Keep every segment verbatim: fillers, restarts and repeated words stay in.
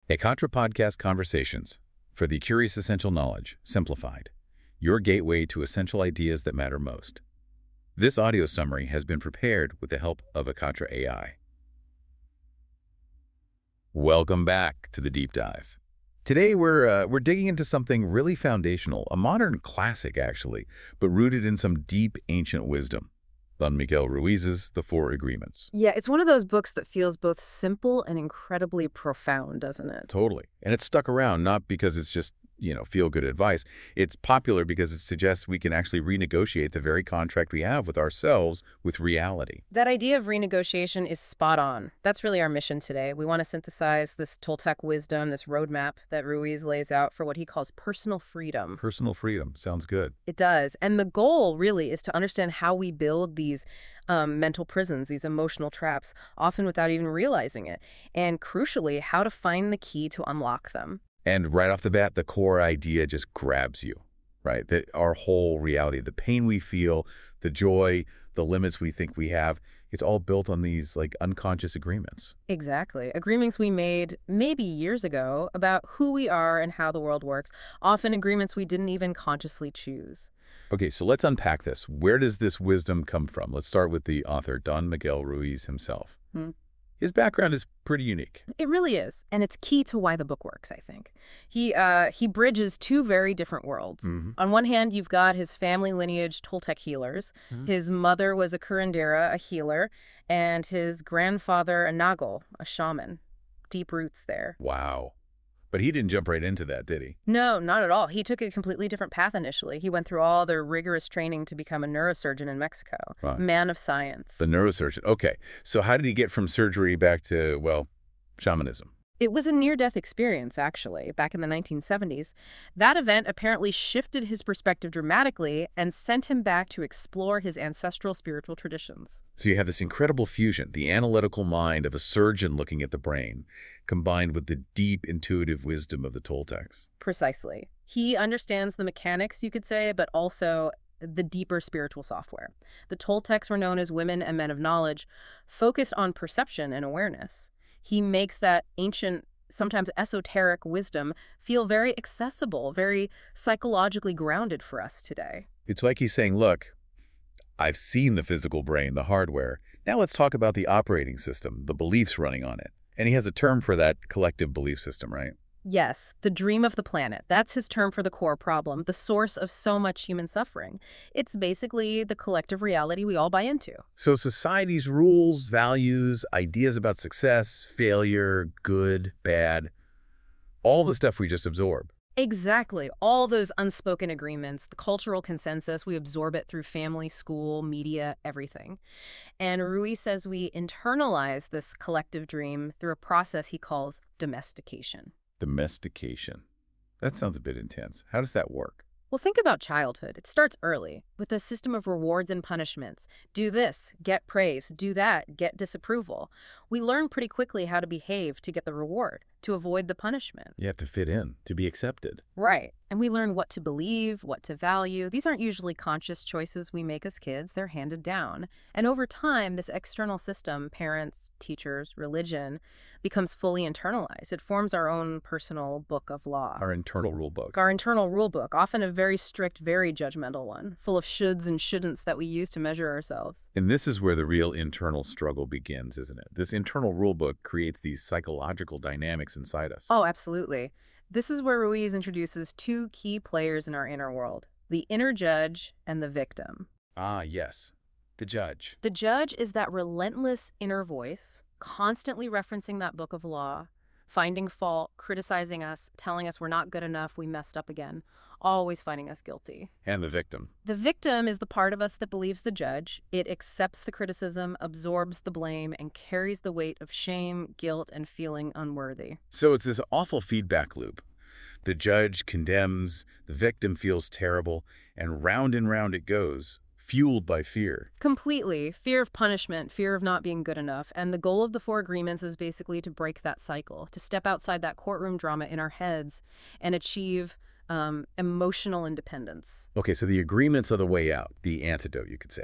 A Contra Podcast Conversations for the Curious Essential Knowledge, Simplified, your gateway to essential ideas that matter most. This audio summary has been prepared with the help of Acontra A I. Welcome back to the deep dive. Today we're uh, we're digging into something really foundational, a modern classic actually, but rooted in some deep ancient wisdom. Don Miguel Ruiz's The Four Agreements. Yeah, it's one of those books that feels both simple and incredibly profound, doesn't it? Totally. And it's stuck around not because it's just, you know, feel-good advice. It's popular because it suggests we can actually renegotiate the very contract we have with ourselves with reality. That idea of renegotiation is spot on. That's really our mission today. We want to synthesize this Toltec wisdom, this roadmap that Ruiz lays out for what he calls personal freedom. Personal freedom. Sounds good. It does. And the goal really is to understand how we build these um, mental prisons, these emotional traps, often without even realizing it. And crucially, how to find the key to unlock them. And right off the bat, the core idea just grabs you, right? That our whole reality, the pain we feel, the joy, the limits we think we have, it's all built on these like unconscious agreements. Exactly. Agreements we made maybe years ago about who we are and how the world works, often agreements we didn't even consciously choose. Okay, so let's unpack this. Where does this wisdom come from? Let's start with the author, Don Miguel Ruiz himself. Hmm. His background is pretty unique. It really is, and it's key to why the book works, I think. He uh, he bridges two very different worlds. Mm-hmm. On one hand, you've got his family lineage Toltec healers. Mm-hmm. His mother was a curandera, a healer, and his grandfather a nagal, a shaman. Deep roots there. Wow. But he didn't jump right into that, did he? No, not at all. He took a completely different path initially. He went through all the rigorous training to become a neurosurgeon in Mexico. Right. Man of science. The neurosurgeon. Okay. So how did he get from surgery back to, well, shamanism? It was a near-death experience, actually, back in the nineteen seventies. That event apparently shifted his perspective dramatically and sent him back to explore his ancestral spiritual traditions. So you have this incredible fusion, the analytical mind of a surgeon looking at the brain, combined with the deep intuitive wisdom of the Toltecs. Precisely. He understands the mechanics, you could say, but also the deeper spiritual software. The Toltecs were known as women and men of knowledge, focused on perception and awareness. He makes that ancient, sometimes esoteric wisdom feel very accessible, very psychologically grounded for us today. It's like he's saying, look, I've seen the physical brain, the hardware. Now let's talk about the operating system, the beliefs running on it. And he has a term for that collective belief system, right? Yes, the dream of the planet. That's his term for the core problem, the source of so much human suffering. It's basically the collective reality we all buy into. So society's rules, values, ideas about success, failure, good, bad, all the stuff we just absorb. Exactly. All those unspoken agreements, the cultural consensus, we absorb it through family, school, media, everything. And Ruiz says we internalize this collective dream through a process he calls domestication. Domestication. That sounds a bit intense. How does that work? Well, think about childhood. It starts early with a system of rewards and punishments. Do this, get praise. Do that, get disapproval. We learn pretty quickly how to behave to get the reward, to avoid the punishment. You have to fit in, to be accepted. Right. And we learn what to believe, what to value. These aren't usually conscious choices we make as kids. They're handed down. And over time, this external system, parents, teachers, religion, becomes fully internalized. It forms our own personal book of law. Our internal rule book. Our internal rule book, often a very strict, very judgmental one, full of shoulds and shouldn'ts that we use to measure ourselves. And this is where the real internal struggle begins, isn't it? This internal rule book creates these psychological dynamics inside us. Oh, absolutely. This is where Ruiz introduces two key players in our inner world, the inner judge and the victim. Ah, yes. The judge. The judge is that relentless inner voice, constantly referencing that book of law, finding fault, criticizing us, telling us we're not good enough, we messed up again, always finding us guilty. And the victim. The victim is the part of us that believes the judge. It accepts the criticism, absorbs the blame, and carries the weight of shame, guilt, and feeling unworthy. So it's this awful feedback loop. The judge condemns, the victim feels terrible, and round and round it goes, fueled by fear. Completely. Fear of punishment, fear of not being good enough. And the goal of the Four Agreements is basically to break that cycle, to step outside that courtroom drama in our heads and achieve um, emotional independence. Okay, so the agreements are the way out, the antidote, you could say.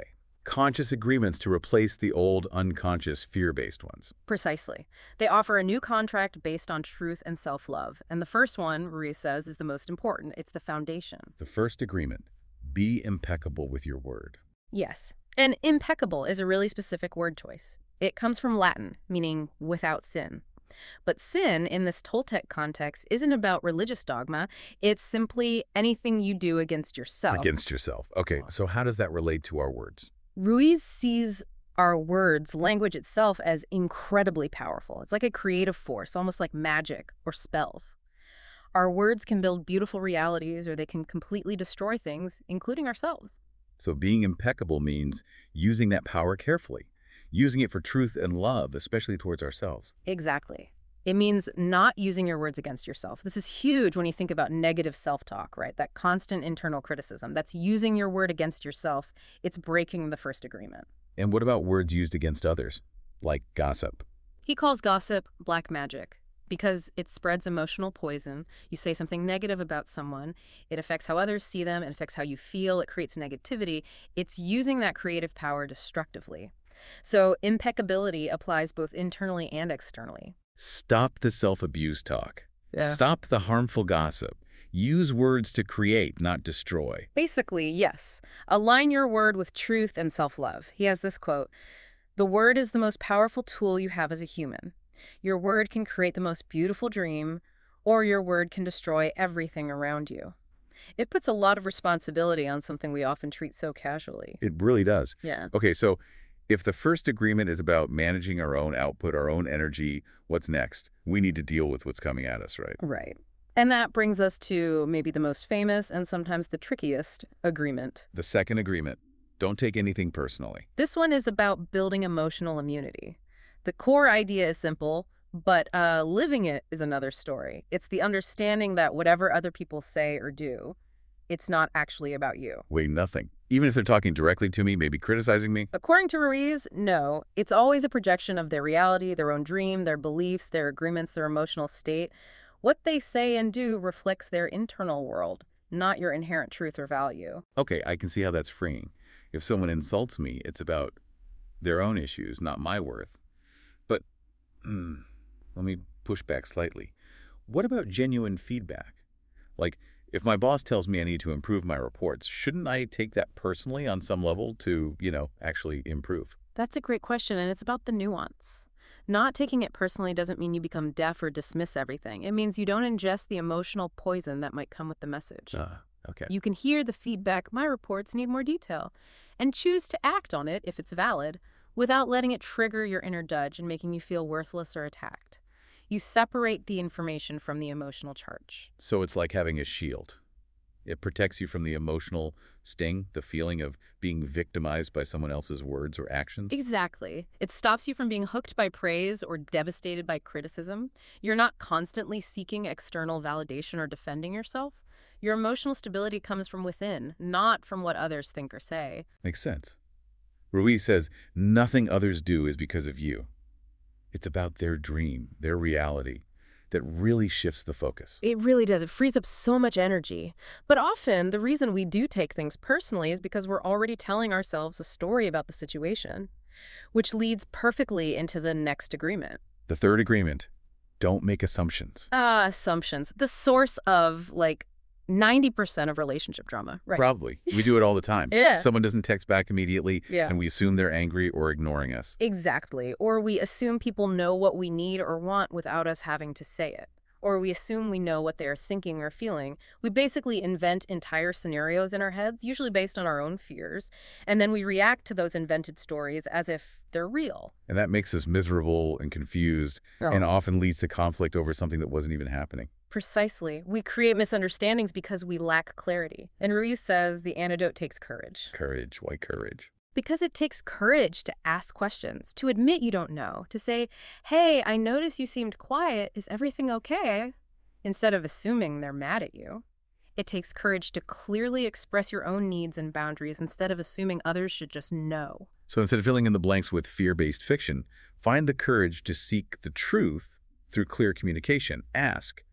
Conscious agreements to replace the old unconscious fear-based ones. Precisely. They offer a new contract based on truth and self-love. And the first one, Ruiz says, is the most important. It's the foundation. The first agreement, be impeccable with your word. Yes. And impeccable is a really specific word choice. It comes from Latin, meaning without sin. But sin, in this Toltec context, isn't about religious dogma. It's simply anything you do against yourself. Against yourself. Okay, so how does that relate to our words? Ruiz sees our words, language itself, as incredibly powerful. It's like a creative force, almost like magic or spells. Our words can build beautiful realities, or they can completely destroy things, including ourselves. So being impeccable means using that power carefully, using it for truth and love, especially towards ourselves. Exactly. It means not using your words against yourself. This is huge when you think about negative self-talk, right? That constant internal criticism. That's using your word against yourself. It's breaking the first agreement. And what about words used against others, like gossip? He calls gossip black magic because it spreads emotional poison. You say something negative about someone, it affects how others see them, it affects how you feel, it creates negativity. It's using that creative power destructively. So impeccability applies both internally and externally. Stop the self-abuse talk. Yeah. Stop the harmful gossip. Use words to create, not destroy. Basically, yes. Align your word with truth and self-love. He has this quote, "The word is the most powerful tool you have as a human. Your word can create the most beautiful dream, or your word can destroy everything around you." It puts a lot of responsibility on something we often treat so casually. It really does. Yeah. Okay, so if the first agreement is about managing our own output, our own energy, what's next? We need to deal with what's coming at us, right? Right. And that brings us to maybe the most famous and sometimes the trickiest agreement. The second agreement, don't take anything personally. This one is about building emotional immunity. The core idea is simple, but uh, living it is another story. It's the understanding that whatever other people say or do, it's not actually about you. Wait, nothing. Even if they're talking directly to me, maybe criticizing me? According to Ruiz, no. It's always a projection of their reality, their own dream, their beliefs, their agreements, their emotional state. What they say and do reflects their internal world, not your inherent truth or value. Okay, I can see how that's freeing. If someone insults me, it's about their own issues, not my worth. But mm, let me push back slightly. What about genuine feedback? Like, if my boss tells me I need to improve my reports, shouldn't I take that personally on some level to, you know, actually improve? That's a great question, and it's about the nuance. Not taking it personally doesn't mean you become deaf or dismiss everything. It means you don't ingest the emotional poison that might come with the message. Uh, okay. You can hear the feedback, "My reports need more detail," and choose to act on it if it's valid, without letting it trigger your inner judge and making you feel worthless or attacked. You separate the information from the emotional charge. So it's like having a shield. It protects you from the emotional sting, the feeling of being victimized by someone else's words or actions. Exactly. It stops you from being hooked by praise or devastated by criticism. You're not constantly seeking external validation or defending yourself. Your emotional stability comes from within, not from what others think or say. Makes sense. Ruiz says, nothing others do is because of you. It's about their dream, their reality, that really shifts the focus. It really does. It frees up so much energy. But often, the reason we do take things personally is because we're already telling ourselves a story about the situation, which leads perfectly into the next agreement. The third agreement, don't make assumptions. Ah, assumptions. The source of, like, ninety percent of relationship drama, right? Probably. We do it all the time. Yeah. Someone doesn't text back immediately, Yeah. and we assume they're angry or ignoring us. Exactly. Or we assume people know what we need or want without us having to say it. Or we assume we know what they are thinking or feeling. We basically invent entire scenarios in our heads, usually based on our own fears, and then we react to those invented stories as if they're real. And that makes us miserable and confused, Oh. and often leads to conflict over something that wasn't even happening. Precisely. We create misunderstandings because we lack clarity. And Ruiz says the antidote takes courage. Courage. Why courage? Because it takes courage to ask questions, to admit you don't know, to say, "Hey, I noticed you seemed quiet. Is everything okay?" Instead of assuming they're mad at you. It takes courage to clearly express your own needs and boundaries instead of assuming others should just know. So instead of filling in the blanks with fear-based fiction, find the courage to seek the truth through clear communication. Ask,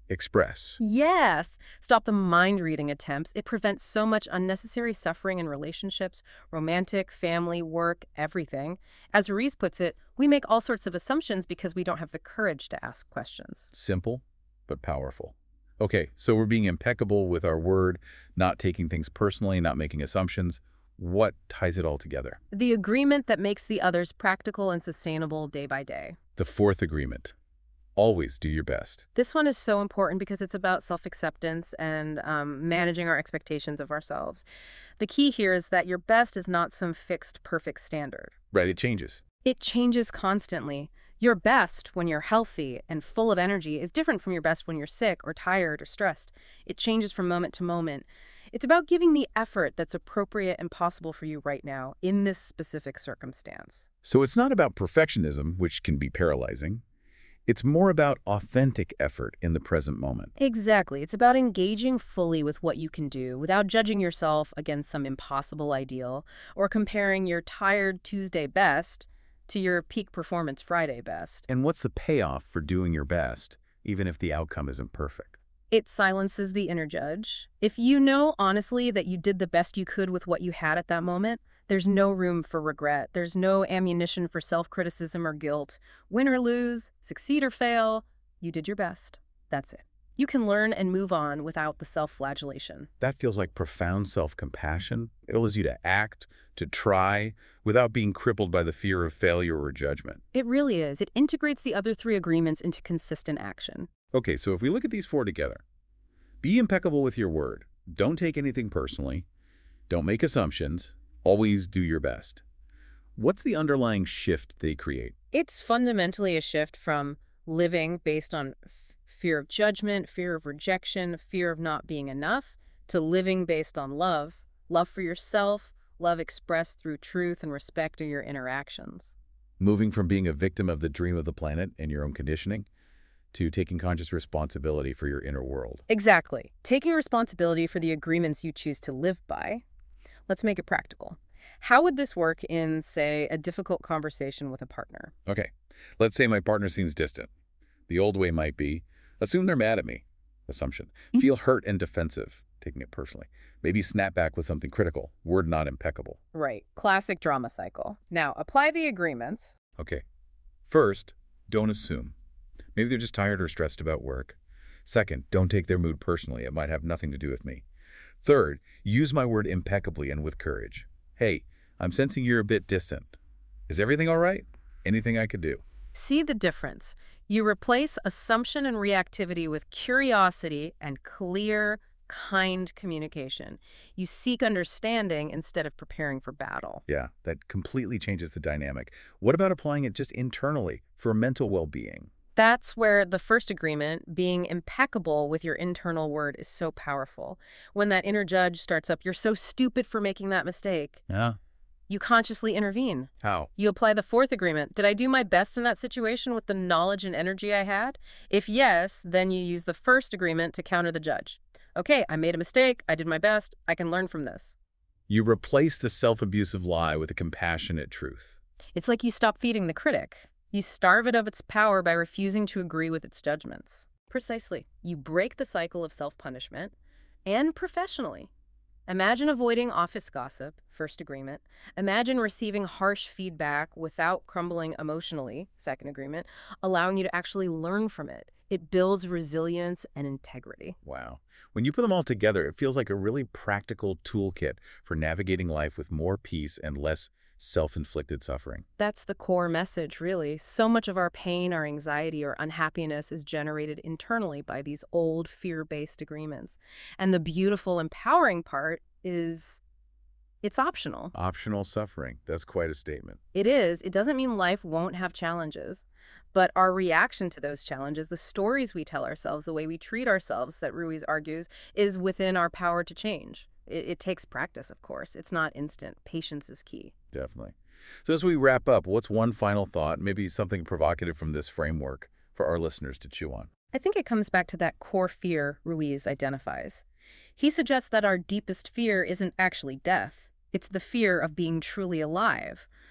express. Yes. Stop the mind-reading attempts. It prevents so much unnecessary suffering in relationships, romantic, family, work, everything. As Ruiz puts it, we make all sorts of assumptions because we don't have the courage to ask questions. Simple, but powerful. Okay, so we're being impeccable with our word, not taking things personally, not making assumptions. What ties it all together? The agreement that makes the others practical and sustainable day by day. The fourth agreement. Always do your best. This one is so important because it's about self-acceptance and um, managing our expectations of ourselves. The key here is that your best is not some fixed, perfect standard. Right, it changes. It changes constantly. Your best when you're healthy and full of energy is different from your best when you're sick or tired or stressed. It changes from moment to moment. It's about giving the effort that's appropriate and possible for you right now in this specific circumstance. So it's not about perfectionism, which can be paralyzing. It's more about authentic effort in the present moment. Exactly. It's about engaging fully with what you can do without judging yourself against some impossible ideal or comparing your tired Tuesday best to your peak performance Friday best. And what's the payoff for doing your best, even if the outcome isn't perfect? It silences the inner judge. If you know honestly that you did the best you could with what you had at that moment, there's no room for regret. There's no ammunition for self-criticism or guilt. Win or lose, succeed or fail, you did your best. That's it. You can learn and move on without the self-flagellation. That feels like profound self-compassion. It allows you to act, to try, without being crippled by the fear of failure or judgment. It really is. It integrates the other three agreements into consistent action. Okay, so if we look at these four together, be impeccable with your word. Don't take anything personally. Don't make assumptions. Always do your best. What's the underlying shift they create? It's fundamentally a shift from living based on f- fear of judgment, fear of rejection, fear of not being enough, to living based on love, love for yourself, love expressed through truth and respect in your interactions. Moving from being a victim of the dream of the planet and your own conditioning to taking conscious responsibility for your inner world. Exactly. Taking responsibility for the agreements you choose to live by. Let's make it practical. How would this work in, say, a difficult conversation with a partner? Okay, let's say my partner seems distant. The old way might be, assume they're mad at me. Assumption. Feel hurt and defensive, taking it personally. Maybe snap back with something critical. Word not impeccable. Right. Classic drama cycle. Now, apply the agreements. Okay. First, don't assume. Maybe they're just tired or stressed about work. Second, don't take their mood personally. It might have nothing to do with me. Third, use my word impeccably and with courage. Hey, I'm sensing you're a bit distant. Is everything all right? Anything I could do? See the difference. You replace assumption and reactivity with curiosity and clear, kind communication. You seek understanding instead of preparing for battle. Yeah, that completely changes the dynamic. What about applying it just internally for mental well-being? That's where the first agreement, being impeccable with your internal word, is so powerful. When that inner judge starts up, you're so stupid for making that mistake. Yeah. You consciously intervene. How? You apply the fourth agreement. Did I do my best in that situation with the knowledge and energy I had? If yes, then you use the first agreement to counter the judge. Okay, I made a mistake. I did my best. I can learn from this. You replace the self-abusive lie with a compassionate truth. It's like you stop feeding the critic. You starve it of its power by refusing to agree with its judgments. Precisely. You break the cycle of self-punishment, and professionally. Imagine avoiding office gossip, first agreement. Imagine receiving harsh feedback without crumbling emotionally, second agreement, allowing you to actually learn from it. It builds resilience and integrity. Wow. When you put them all together, it feels like a really practical toolkit for navigating life with more peace and less self-inflicted suffering. That's the core message, really. So much of our pain, our anxiety, or unhappiness is generated internally by these old fear-based agreements. And the beautiful, empowering part is it's optional. Optional suffering. That's quite a statement. It is. It doesn't mean life won't have challenges. But our reaction to those challenges, the stories we tell ourselves, the way we treat ourselves, that Ruiz argues, is within our power to change. It, it takes practice, of course. It's not instant. Patience is key. Definitely. So as we wrap up, what's one final thought, maybe something provocative from this framework for our listeners to chew on? I think it comes back to that core fear Ruiz identifies. He suggests that our deepest fear isn't actually death. It's the fear of being truly alive.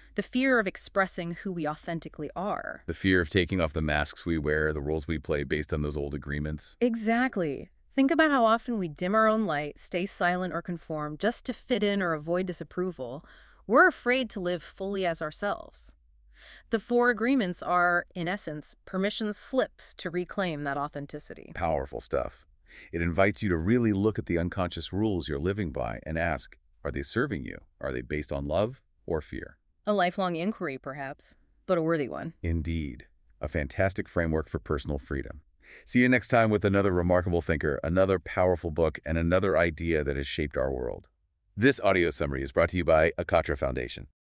The fear of expressing who we authentically are. The fear of taking off the masks we wear, the roles we play based on those old agreements. Exactly. Think about how often we dim our own light, stay silent or conform just to fit in or avoid disapproval. We're afraid to live fully as ourselves. The four agreements are, in essence, permission slips to reclaim that authenticity. Powerful stuff. It invites you to really look at the unconscious rules you're living by and ask, are they serving you? Are they based on love or fear? A lifelong inquiry, perhaps, but a worthy one. Indeed. A fantastic framework for personal freedom. See you next time with another remarkable thinker, another powerful book, and another idea that has shaped our world. This audio summary is brought to you by Akatra Foundation.